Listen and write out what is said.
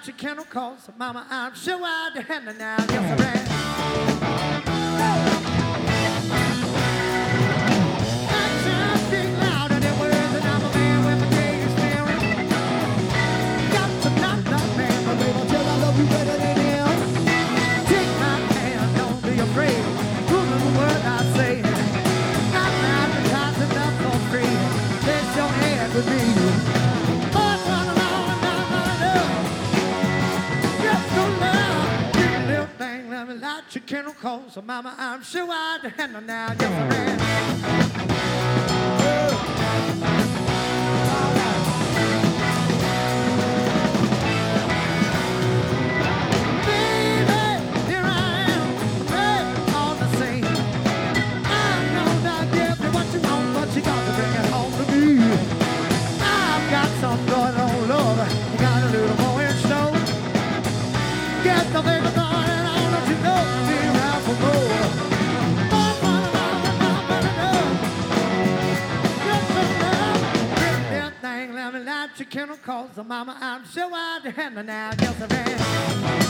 your chemicals, mama, I'm sure I'd handle now. Yes, I ran. Actions speak louder than words, and I'm a man with a cage spirit. Got to knock that man, but baby, till I love you better than him. Take my hand, don't be afraid. Prove the word I say. I'm advertising enough for free. Place your hand with me. Your chemicals, so mama, I'm sure I'd handle now. Yes, I ran. Baby, here I am, hey, all the same. I know that give you what you want, but you got to bring it home to me. I've got some good old love, you got a little more in store. Get the baby going, and I'll let you know. Your chemicals, so mama, I'm sure I'd handle now. Yes, I ran.